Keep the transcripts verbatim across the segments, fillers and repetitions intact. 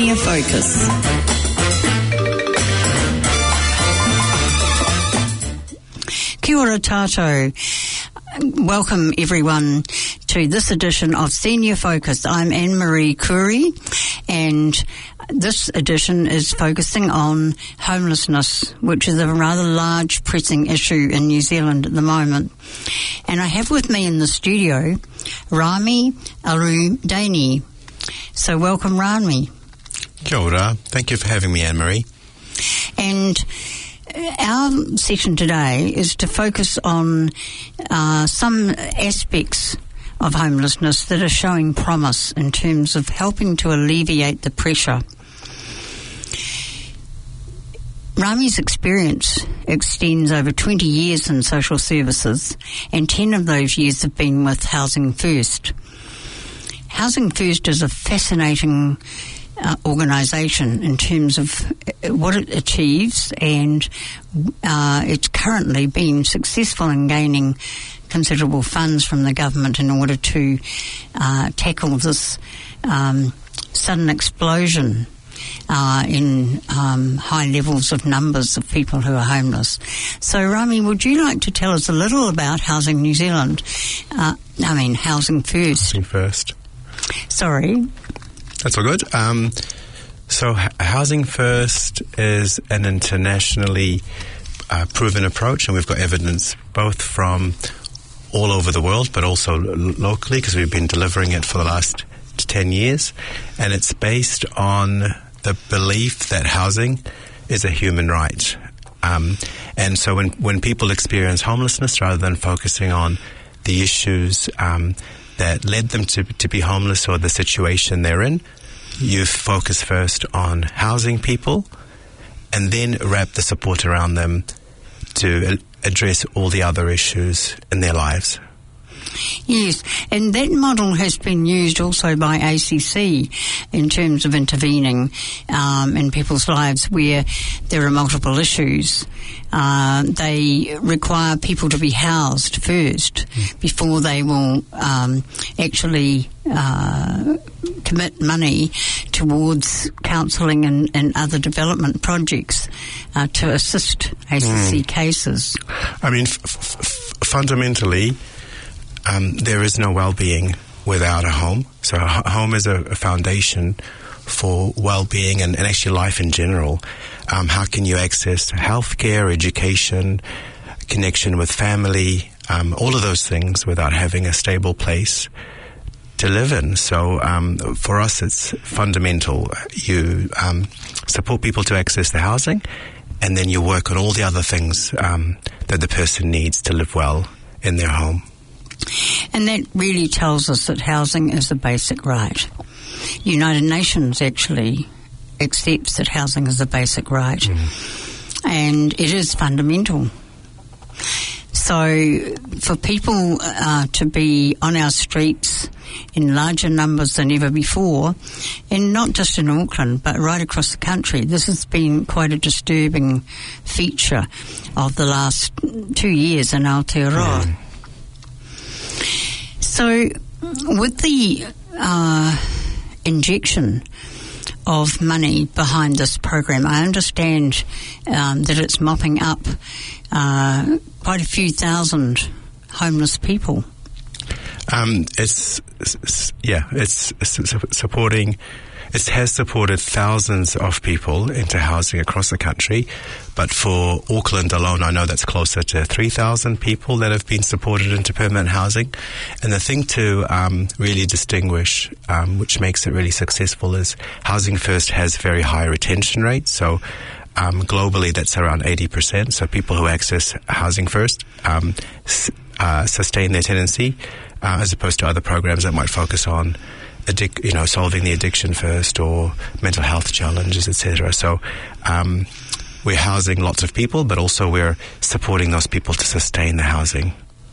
Senior Focus. Kia ora tātou. Welcome everyone to this edition of Senior Focus. I'm Anne-Marie Curry, and this edition is focusing on homelessness, which is a rather large pressing issue in New Zealand at the moment. And I have with me in the studio Rami Arudani. So welcome, Rami. Kia ora. Thank you for having me, Anne-Marie. And our session today is to focus on uh, some aspects of homelessness that are showing promise in terms of helping to alleviate the pressure. Rami's experience extends over twenty years in social services, and ten of those years have been with Housing First. Housing First is a fascinating uh, organisation in terms of what it achieves, and uh, it's currently been successful in gaining considerable funds from the government in order to uh, tackle this um, sudden explosion Uh, in um, high levels of numbers of people who are homeless. So, Rami, would you like to tell us a little about Housing New Zealand? Uh, I mean, Housing First. Housing First. Sorry. That's all good. Um, so, H- Housing First is an internationally uh, proven approach, and we've got evidence both from all over the world, but also lo- locally, because we've been delivering it for the last ten years, and it's based on the belief that housing is a human right. Um, and so when, when people experience homelessness, rather than focusing on the issues um, that led them to, to be homeless or the situation they're in, you focus first on housing people and then wrap the support around them to address all the other issues in their lives. Yes, and that model has been used also by A C C in terms of intervening um, in people's lives where there are multiple issues. Uh, they require people to be housed first mm. before they will um, actually uh, commit money towards counselling and, and other development projects uh, to assist A C C mm. cases. I mean, f- f- fundamentally, Um, there is no well-being without a home. So a home is a, a foundation for well-being and, and actually life in general. Um, how can you access healthcare, education, connection with family, um, all of those things without having a stable place to live in? So um, for us, it's fundamental. You um, support people to access the housing, and then you work on all the other things um, that the person needs to live well in their home. And that really tells us that housing is a basic right. United Nations actually accepts that housing is a basic right. Mm. And it is fundamental. So for people uh, to be on our streets in larger numbers than ever before, and not just in Auckland, but right across the country, this has been quite a disturbing feature of the last two years in Aotearoa. Mm. So, with the uh, injection of money behind this program, I understand um, that it's mopping up uh, quite a few thousand homeless people. Um, it's, it's yeah, it's, it's supporting. It has supported thousands of people into housing across the country, but for Auckland alone, I know that's closer to three thousand people that have been supported into permanent housing. And the thing to um, really distinguish, um, which makes it really successful, is Housing First has very high retention rates. So um, globally, that's around eighty percent. So people who access Housing First um, s- uh, sustain their tenancy, uh, as opposed to other programs that might focus on Addic- you know, solving the addiction first or mental health challenges, et cetera. So um, we're housing lots of people, but also we're supporting those people to sustain the housing.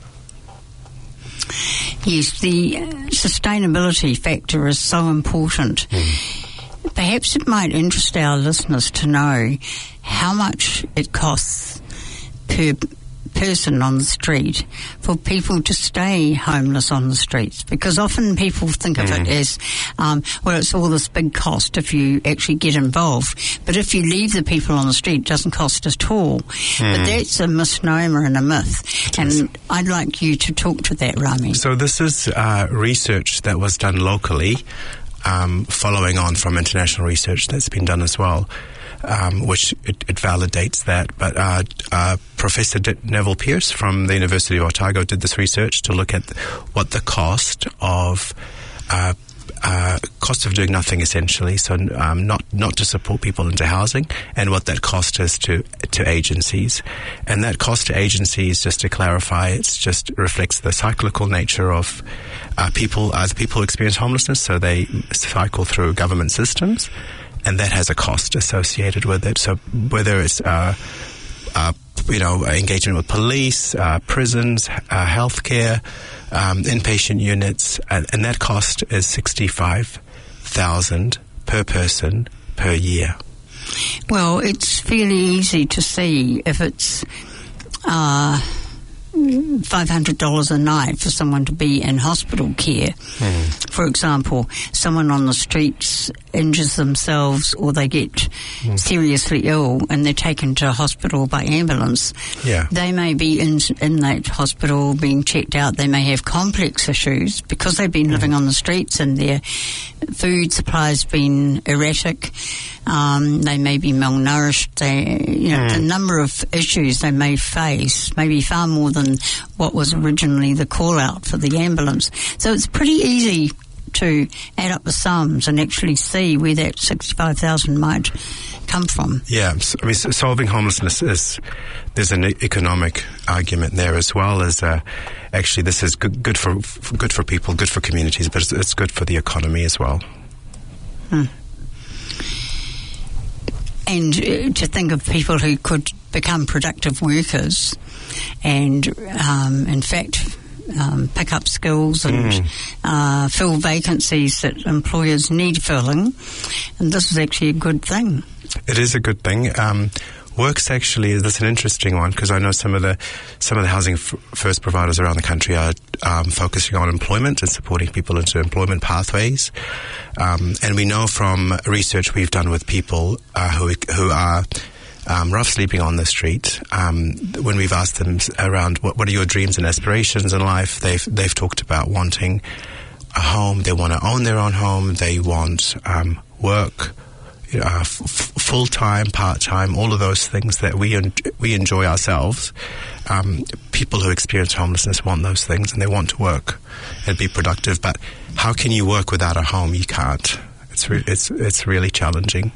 Yes, the sustainability factor is so important. Mm. Perhaps it might interest our listeners to know how much it costs per person on the street for people to stay homeless on the streets, because often people think of mm. it as, um, well, it's all this big cost if you actually get involved. But if you leave the people on the street, it doesn't cost at all. Mm. But that's a misnomer and a myth. It and is. I'd like you to talk to that, Rami. So this is uh, research that was done locally, um, following on from international research that's been done as well. Um, which it, it validates that. But uh, uh, Professor D- Neville Pearce from the University of Otago did this research to look at what the cost of uh, uh, cost of doing nothing, essentially, so um, not not to support people into housing, and what that cost is to to agencies. And that cost to agencies, just to clarify, it's just reflects the cyclical nature of uh, people. Uh, the people who experience homelessness, so they cycle through government systems. And that has a cost associated with it. So whether it's, uh, uh, you know, engagement with police, uh, prisons, uh, healthcare, um, inpatient units, and, and that cost is sixty-five thousand per person per year. Well, it's fairly easy to see if it's uh, five hundred dollars a night for someone to be in hospital care. Mm. For example, someone on the streets injures themselves or they get mm. seriously ill and they're taken to hospital by ambulance. Yeah. They may be in, in that hospital being checked out. They may have complex issues because they've been mm. living on the streets and their food supply's been erratic. Um, they may be malnourished. They, you know, mm. the number of issues they may face may be far more than what was originally the call out for the ambulance. So it's pretty easy to add up the sums and actually see where that sixty-five thousand might come from. Yeah, I mean, solving homelessness is, there's an economic argument there as well as uh, actually this is good, good for good for people, good for communities, but it's, it's good for the economy as well. Hmm. And uh, to think of people who could become productive workers and, um, in fact, um, pick up skills and mm. uh, fill vacancies that employers need filling. And this is actually a good thing. It is a good thing. Um, Works actually, that's an interesting one because I know some of the some of the housing f- first providers around the country are um, focusing on employment and supporting people into employment pathways. Um, and we know from research we've done with people uh, who who are um, rough sleeping on the street. Um, when we've asked them around what, what are your dreams and aspirations in life, they've they've talked about wanting a home. They want to own their own home. They want um, work. Uh, f- full-time, part-time, all of those things that we en- we enjoy ourselves. Um, people who experience homelessness want those things and they want to work and be productive. But how can you work without a home? You can't. It's re- it's it's really challenging.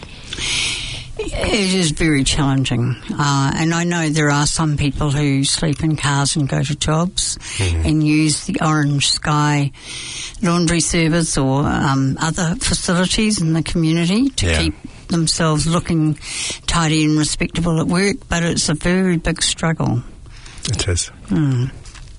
It is very challenging. Uh, and I know there are some people who sleep in cars and go to jobs mm-hmm. and use the Orange Sky laundry service or um, other facilities in the community to yeah. keep themselves looking tidy and respectable at work. But it's a very big struggle. It is. Mm.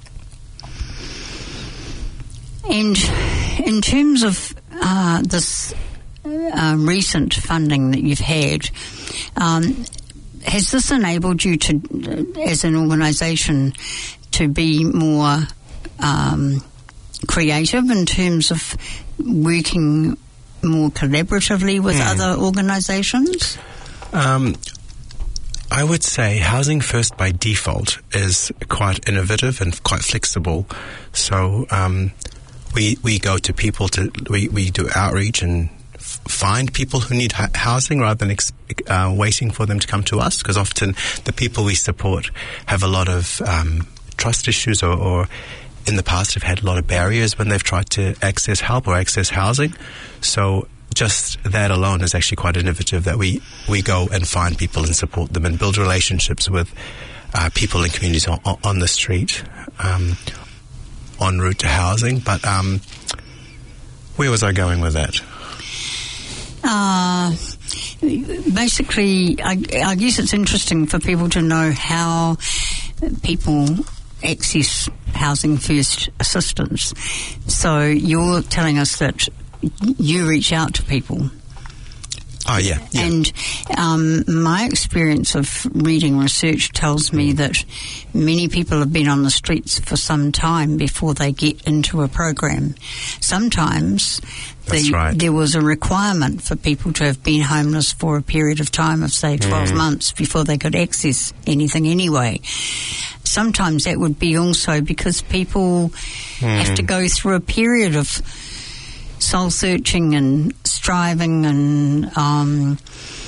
And in terms of uh, this Uh, recent funding that you've had, um, has this enabled you to, uh, as an organisation, to be more um, creative in terms of working more collaboratively with mm. other organisations? Um, I would say Housing First by default is quite innovative and quite flexible. So um, we we go to people to we, we do outreach and find people who need ha- housing rather than ex- uh, waiting for them to come to us, because often the people we support have a lot of um, trust issues or, or in the past have had a lot of barriers when they've tried to access help or access housing. So just that alone is actually quite innovative, that we, we go and find people and support them and build relationships with uh, people in communities on, on the street um, en route to housing. But um, where was I going with that? Uh, basically, I, I guess it's interesting for people to know how people access Housing First assistance. So you're telling us that you reach out to people Oh, yeah. yeah. And um, my experience of reading research tells me that many people have been on the streets for some time before they get into a program. Sometimes That's the, right. there was a requirement for people to have been homeless for a period of time of, say, twelve mm. months before they could access anything anyway. Sometimes that would be also because people mm. have to go through a period of soul-searching and striving and um,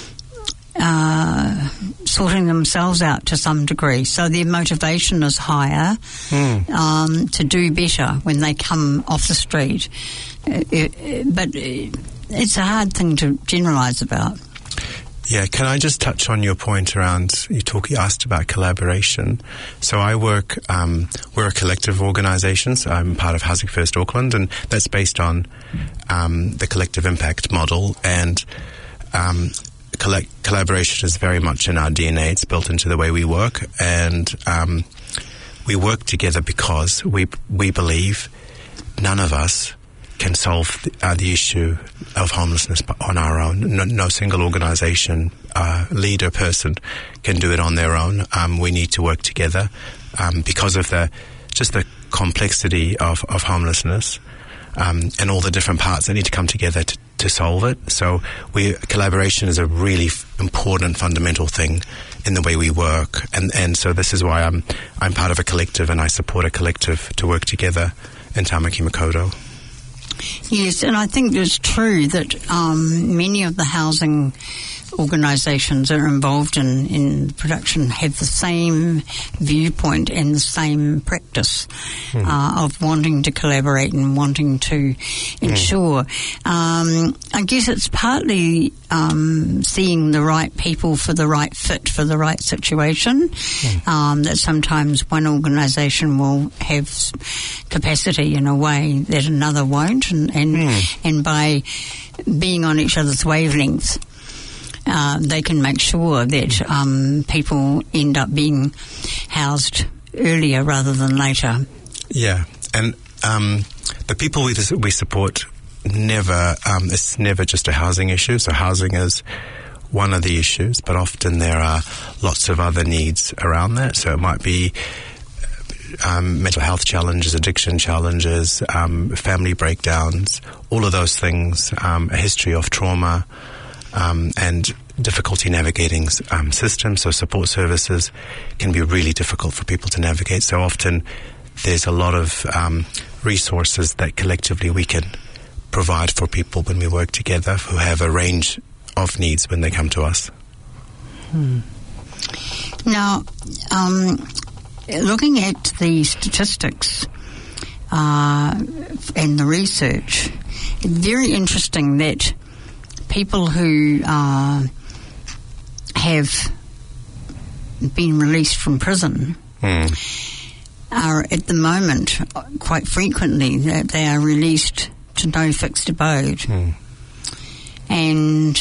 uh, sorting themselves out to some degree. So their motivation is higher mm. um, to do better when they come off the street. Uh, it, but it's a hard thing to generalise about. Yeah, can I just touch on your point around, you talk, you asked about collaboration. So I work, um, we're a collective organisation, so I'm part of Housing First Auckland, and that's based on um, the collective impact model, and um, collect, collaboration is very much in our D N A. It's built into the way we work, and um, we work together because we we believe none of us can solve the, uh, the issue of homelessness on our own. No, no single organisation, uh, leader, person can do it on their own. Um, we need to work together um, because of the just the complexity of, of homelessness um, and all the different parts that need to come together to, to solve it. So we collaboration is a really f- important, fundamental thing in the way we work, and and so this is why I'm I'm part of a collective, and I support a collective to work together in Tamaki Makaurau. Yes, and I think it's true that um, many of the housing organisations that are involved in, in production have the same viewpoint and the same practice mm. uh, of wanting to collaborate and wanting to ensure. Mm. Um, I guess it's partly um, seeing the right people for the right fit for the right situation, mm. um, that sometimes one organisation will have capacity in a way that another won't, and and, mm. and by being on each other's wavelengths, Uh, they can make sure that um, people end up being housed earlier rather than later. Yeah, and um, the people we we support never, um, it's never just a housing issue. So housing is one of the issues, but often there are lots of other needs around that. So it might be um, mental health challenges, addiction challenges, um, family breakdowns, all of those things, um, a history of trauma, Um, and difficulty navigating um, systems, so support services can be really difficult for people to navigate. So often there's a lot of um, resources that collectively we can provide for people when we work together who have a range of needs when they come to us. Hmm. Now, um, looking at the statistics uh, and the research, it's very interesting that people who uh, have been released from prison mm. are at the moment, quite frequently, that they are released to no fixed abode. Mm. And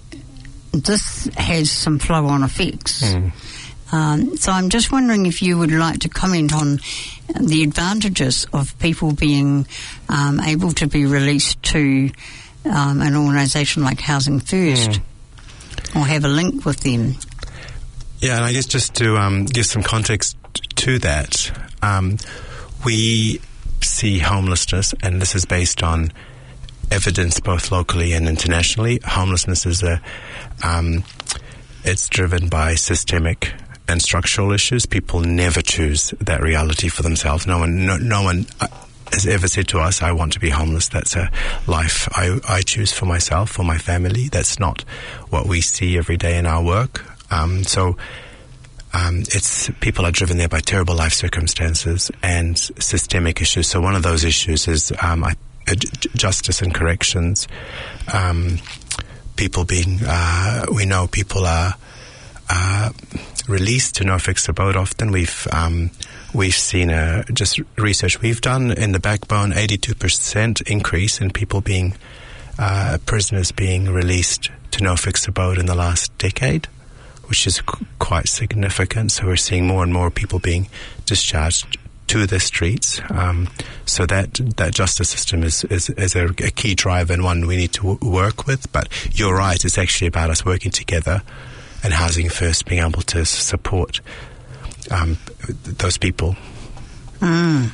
this has some flow-on effects. Mm. Um, so I'm just wondering if you would like to comment on the advantages of people being um, able to be released to Um, an organisation like Housing First, mm. or have a link with them. Yeah, and I guess just to um, give some context to that, um, we see homelessness, and this is based on evidence both locally and internationally. Homelessness is a, um, it's driven by systemic and structural issues. People never choose that reality for themselves. No one, no, no one Uh, has ever said to us, I want to be homeless. That's a life I, I choose for myself, for my family. That's not what we see every day in our work. Um, so um, it's people are driven there by terrible life circumstances and systemic issues. So one of those issues is um, I, uh, j- justice and corrections. Um, people being, uh, we know people are uh, released to no fixed abode often. We've um, We've seen a, just research we've done in the Backbone, eighty-two percent increase in people being, uh, prisoners being released to no fixed abode in the last decade, which is qu- quite significant. So we're seeing more and more people being discharged to the streets. Um, so that that justice system is is, is a, a key driver and one we need to w- work with. But you're right; it's actually about us working together and Housing First being able to support um, those people. Mm.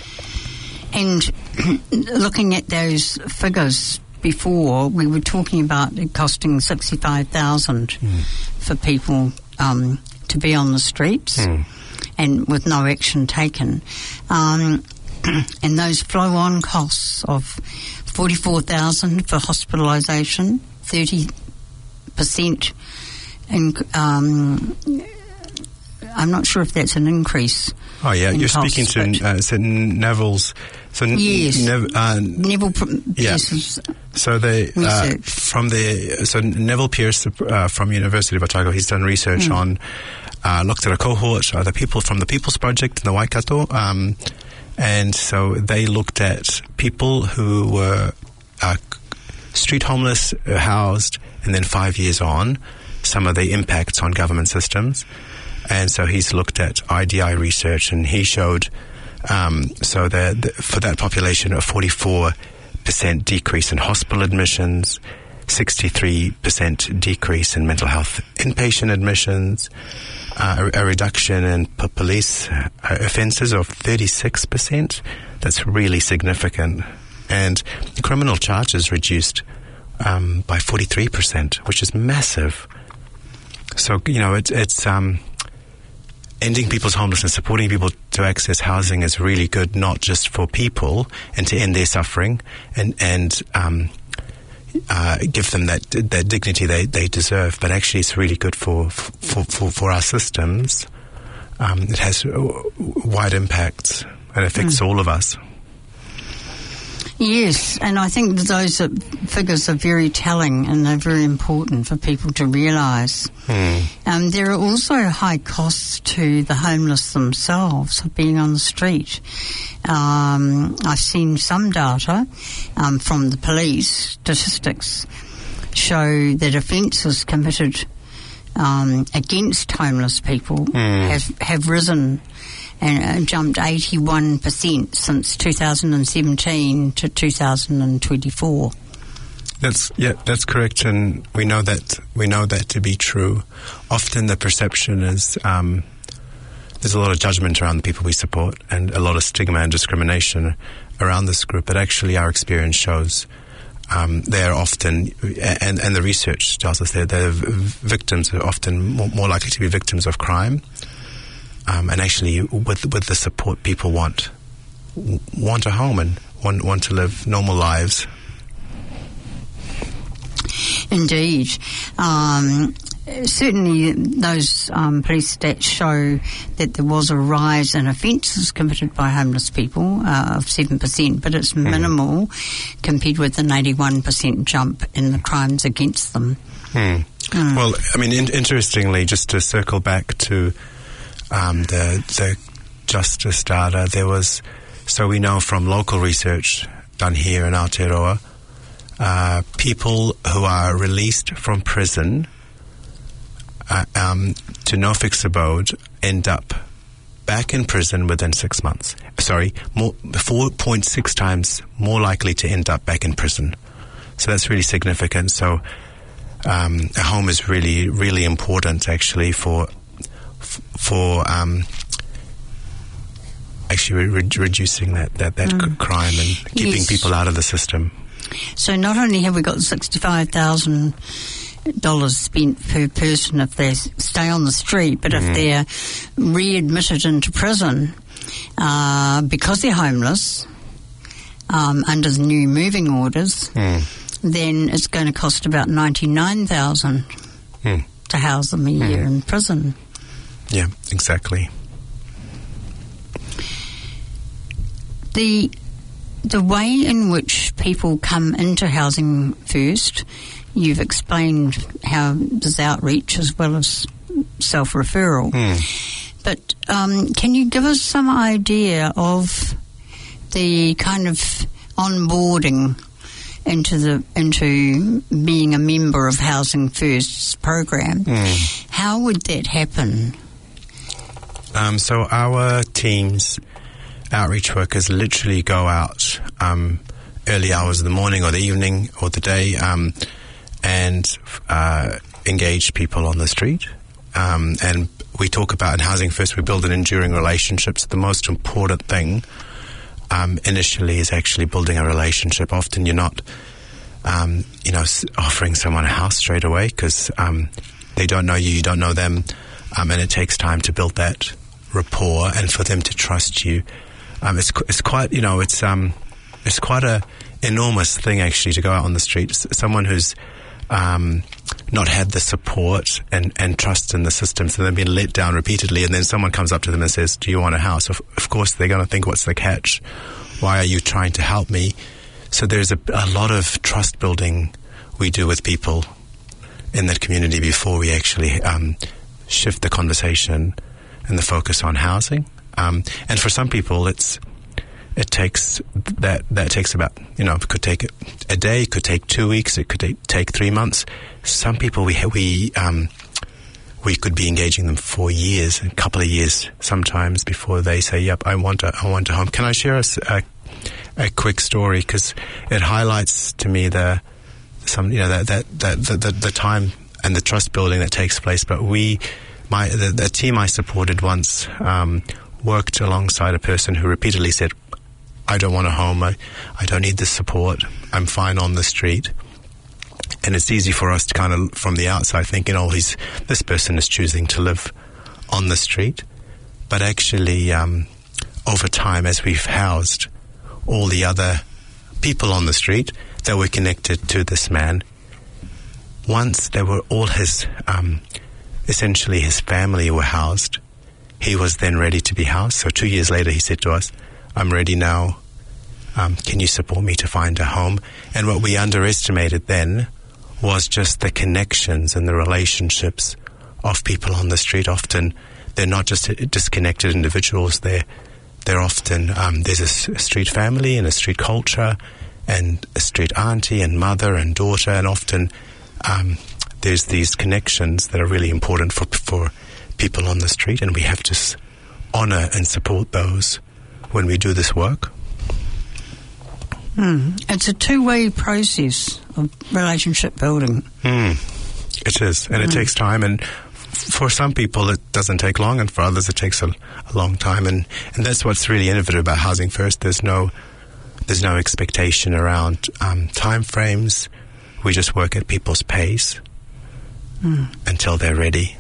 And looking at those figures before, we were talking about it costing sixty-five thousand mm. for people um, to be on the streets, mm. and with no action taken. Um, and those flow-on costs of forty-four thousand for hospitalisation, thirty percent. In, um, I'm not sure if that's an increase. Oh yeah, you're costs, speaking to uh, so Neville's. So yes, Nev, uh, Neville yeah. Pearce's So they uh, from the so Neville Pearce uh, from University of Otago, he's done research mm. on uh, looked at a cohort of the people from the People's Project in the Waikato, um, and so they looked at people who were uh, street homeless, uh, housed, and then five years on, some of the impacts on government systems. And so he's looked at I D I research, and he showed, um, so that the, for that population, a forty-four percent decrease in hospital admissions, sixty-three percent decrease in mental health inpatient admissions, uh, a, a reduction in p- police uh, offences of thirty-six percent. That's really significant. And criminal charges reduced um, by forty-three percent, which is massive. So, you know, it, it's... Um, ending people's homelessness, supporting people to access housing is really good, not just for people and to end their suffering and and um, uh, give them that that dignity they, they deserve, but actually it's really good for for, for, for our systems. Um, it has wide impacts and affects mm. all of us. Yes, and I think those are, figures are very telling, and they're very important for people to realise. Mm. Um, there are also high costs to the homeless themselves of being on the street. Um, I've seen some data um, from the police statistics show that offences committed um, against homeless people mm. have, have risen and uh, jumped eighty-one percent since two thousand seventeen to two thousand twenty-four. That's yeah, that's correct, and we know that we know that to be true. Often the perception is um, there's a lot of judgment around the people we support, and a lot of stigma and discrimination around this group. But actually, our experience shows um, they are often, and and the research tells us that they're victims are often more, more likely to be victims of crime. Um, and actually, with with the support, people want want a home and want want to live normal lives. Indeed, um, certainly those um, police stats show that there was a rise in offences committed by homeless people uh, of seven percent, but it's minimal mm. compared with an eighty-one percent jump in the crimes against them. Mm. Mm. Well, I mean, in- interestingly, just to circle back to. Um, the the justice data, there was, so we know from local research done here in Aotearoa, uh, people who are released from prison uh, um, to no fixed abode end up back in prison within six months. Sorry, more, four point six times more likely to end up back in prison. So that's really significant. So um, a home is really, really important actually for for um, actually re- reducing that, that, that mm. crime and keeping yes. people out of the system. So not only have we got sixty-five thousand dollars spent per person if they stay on the street, but mm. if they're readmitted into prison uh, because they're homeless um, under the new moving orders, mm. then it's going to cost about ninety-nine thousand dollars mm. to house them a year mm. in prison. Yeah, exactly. The the way in which people come into Housing First, you've explained how there's outreach as well as self-referral. Mm. But um, can you give us some idea of the kind of onboarding into the into being a member of Housing First's program? Mm. How would that happen? Um, so our teams outreach workers literally go out um, early hours of the morning or the evening or the day um, and uh, engage people on the street. Um, and we talk about in Housing First, we build an enduring relationships. The most important thing um, initially is actually building a relationship. Often you're not, um, you know, offering someone a house straight away because um, they don't know you, you don't know them, um, and it takes time to build that rapport and for them to trust you. Um, it's it's quite, you know, it's um, it's quite a enormous thing actually to go out on the street. Someone who's um, not had the support and, and trust in the systems, and they've been let down repeatedly, and then someone comes up to them and says, do you want a house? Of, of course they're going to think, what's the catch? Why are you trying to help me? So there's a, a lot of trust building we do with people in that community before we actually um, shift the conversation and the focus on housing. Um, and for some people, it's it takes that that takes about, you know, it could take a day, it could take two weeks, it could take, take three months. Some people we we um, we could be engaging them for years, a couple of years sometimes before they say, "Yep, I want a I want a home." Can I share a, a, a quick story, because it highlights to me the some you know that that, that the, the the time and the trust building that takes place. But we, my the, the team I supported once um, worked alongside a person who repeatedly said, I don't want a home, I, I don't need the support, I'm fine on the street. And it's easy for us to kind of, from the outside, thinking, oh, he's, this person is choosing to live on the street. But actually, um, over time, as we've housed all the other people on the street that were connected to this man, once they were all his, um, essentially his family were housed, he was then ready to be housed. So two years later, he said to us, I'm ready now. Um, can you support me to find a home? And what we underestimated then was just the connections and the relationships of people on the street. Often they're not just disconnected individuals. They're, they're often, um, there's a, a street family and a street culture and a street auntie and mother and daughter. And often um, there's these connections that are really important for, for people on the street. And we have to honor and support those when we do this work. Mm. It's a two-way process of relationship building. Mm. It is, and mm. it takes time, and f- for some people it doesn't take long, and for others it takes a, a long time, and, and that's what's really innovative about Housing First. There's no there's no expectation around um, time frames. We just work at people's pace mm. until they're ready.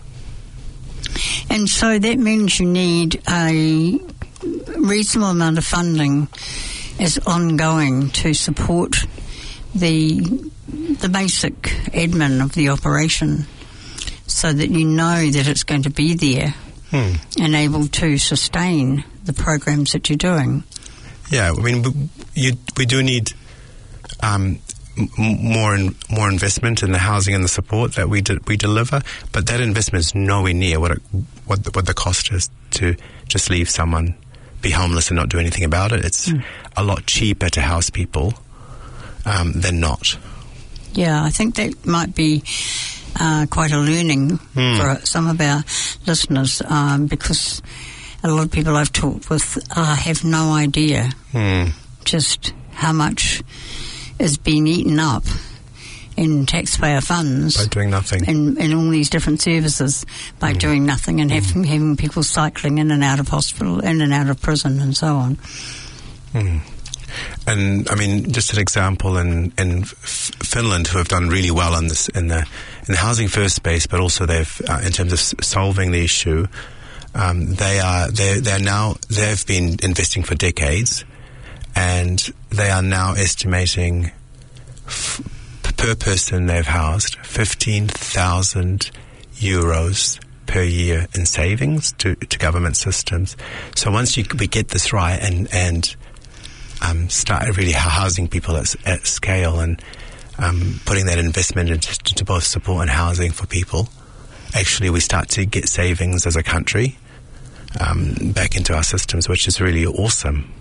And so that means you need a reasonable amount of funding as ongoing to support the the basic admin of the operation, so that you know that it's going to be there hmm. and able to sustain the programs that you're doing. Yeah, I mean, we, you, we do need um, m- more in, more investment in the housing and the support that we de- we deliver, but that investment is nowhere near what it, what the, what the cost is to just leave someone be homeless and not do anything about it. It's mm. a lot cheaper to house people um, than not. Yeah, I think that might be uh, quite a learning mm. for some of our listeners, um, because a lot of people I've talked with uh, have no idea mm. just how much is being eaten up in taxpayer funds by doing nothing, in, in all these different services, by mm. doing nothing and mm. having, having people cycling in and out of hospital, in and out of prison, and so on. Mm. And I mean, just an example in in F- Finland, who have done really well on this in the in the Housing First space, but also they've uh, in terms of s- solving the issue. Um, they are they they're now they've been investing for decades, and they are now estimating. F- per person they've housed fifteen thousand euros per year in savings to, to government systems. So once you, we get this right and, and um, start really housing people at, at scale and um, putting that investment into to both support and housing for people, actually we start to get savings as a country um, back into our systems, which is really awesome.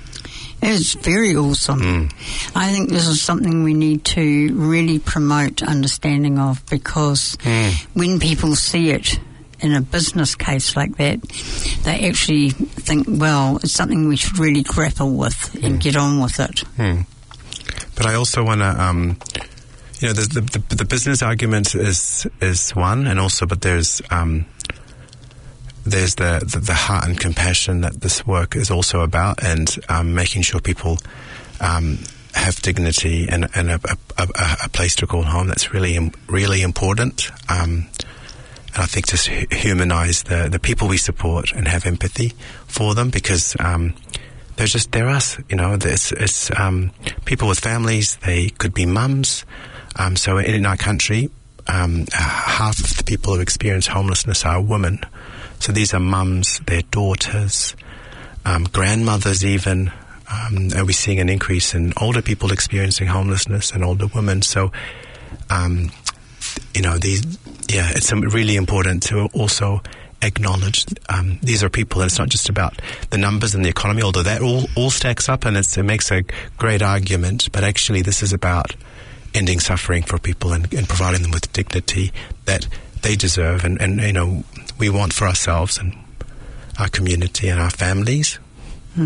It's very awesome. Mm. I think this is something we need to really promote understanding of, because mm. when people see it in a business case like that, they actually think, well, it's something we should really grapple with and mm. get on with it. Mm. But I also want to, um, you know, the, the the business argument is is one, and also, but there's um, there's the, the the heart and compassion that this work is also about, and um, making sure people um, have dignity and, and a, a, a, a place to call home. That's really really important. Um, and I think just humanise the, the people we support and have empathy for them, because um, they're just they're us. You know, it's, it's um, people with families. They could be mums. Um, so in, in our country, um, half of the people who experience homelessness are women. So these are mums, their daughters, um, grandmothers even. Um, and we're seeing an increase in older people experiencing homelessness and older women. So, um, you know, these, yeah, it's really important to also acknowledge um, these are people, and it's not just about the numbers and the economy, although that all, all stacks up and it's, it makes a great argument. But actually, this is about ending suffering for people and, and providing them with dignity that they deserve, and, and you know, we want for ourselves and our community and our families. Hmm.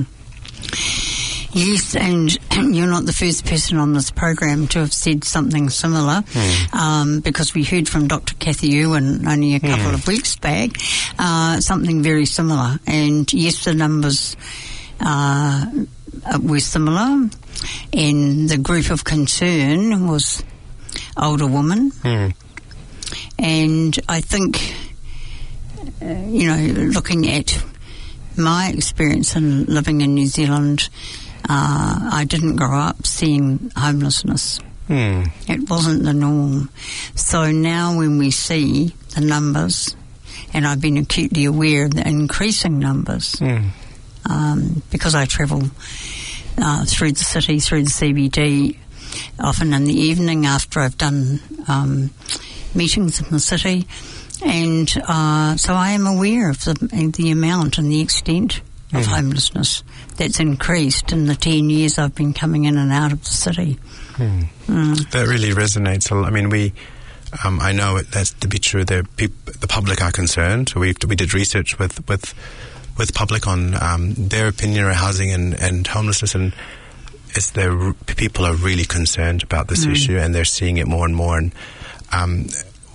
Yes, and you're not the first person on this program to have said something similar, mm. um, because we heard from Doctor Kathy Irwin only a couple mm. of weeks back, uh, something very similar. And yes, the numbers uh, were similar, and the group of concern was older women. Mm. And I think, uh, you know, looking at my experience in living in New Zealand, uh, I didn't grow up seeing homelessness. Mm. It wasn't the norm. So now when we see the numbers, and I've been acutely aware of the increasing numbers, mm. um, because I travel uh, through the city, through the C B D, often in the evening after I've done um, meetings in the city. And uh, so I am aware of the, the amount and the extent of mm. homelessness that's increased in the ten years I've been coming in and out of the city. Mm. Mm. That really resonates a lot. I mean, we, um, I know it, that's to be true. The, peop- the public are concerned. We we did research with with, with public on um, their opinion on housing and, and homelessness, and it's the people are really concerned about this mm. issue, and they're seeing it more and more. And um,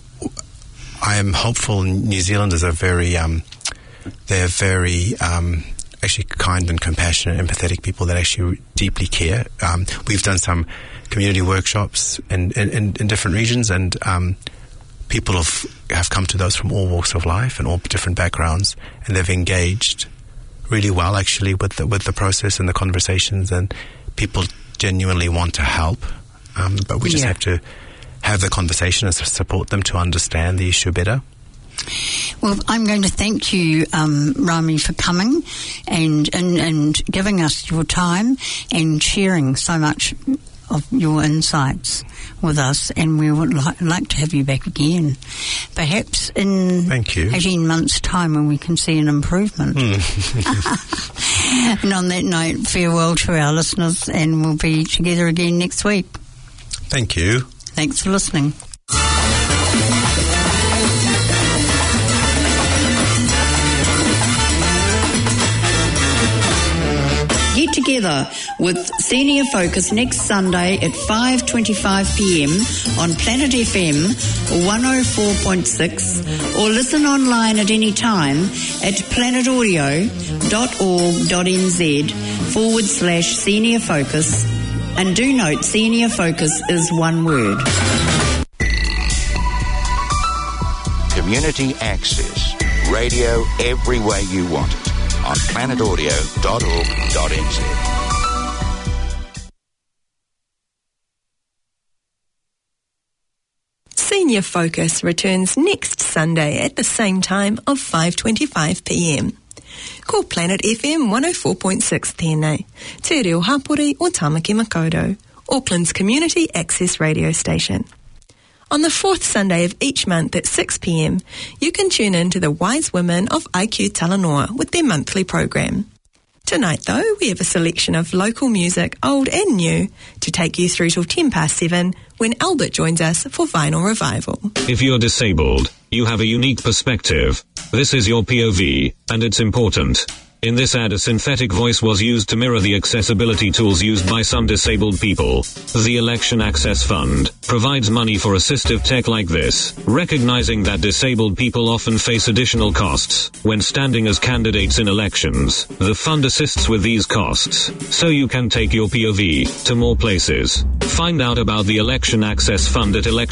I am hopeful. New Zealanders are very, um, they're very um, actually kind and compassionate, empathetic people that actually deeply care. Um, we've done some community workshops in, in, in different regions, and um, people have, have come to those from all walks of life and all different backgrounds, and they've engaged really well actually with the, with the process and the conversations, and people genuinely want to help, um, but we just yeah. have to have the conversation and support them to understand the issue better. Well, I'm going to thank you, um, Rami, for coming and, and and giving us your time and sharing so much of your insights with us, and we would li- like to have you back again, perhaps in thank you. eighteen months' time when we can see an improvement. Mm. And on that note, farewell to our listeners, and we'll be together again next week. Thank you. Thanks for listening. Get together with Senior Focus next Sunday at five twenty-five p m on Planet F M one oh four point six, or listen online at any time at planetaudio dot org dot n z forward slash Senior Focus. And do note, Senior Focus is one word. Community access. Radio every way you want it on planet audio dot org dot n z. Senior Focus returns next Sunday at the same time of five twenty-five p m. Ko Planet F M one oh four point six tēnei, Te Reo Hapori o Tamaki Makaurau, Auckland's community access radio station. On the fourth Sunday of each month at six p m, you can tune in to the Wise Women of I Q Talanoa with their monthly program. Tonight, though, we have a selection of local music, old and new, to take you through till ten past seven when Albert joins us for Vinyl Revival. If you're disabled, You have a unique perspective. This is your P O V, and it's important. In this ad, a synthetic voice was used to mirror the accessibility tools used by some disabled people. The Election Access Fund provides money for assistive tech like this, recognizing that disabled people often face additional costs when standing as candidates in elections. The fund assists with these costs, so you can take your P O V to more places. Find out about the Election Access Fund at election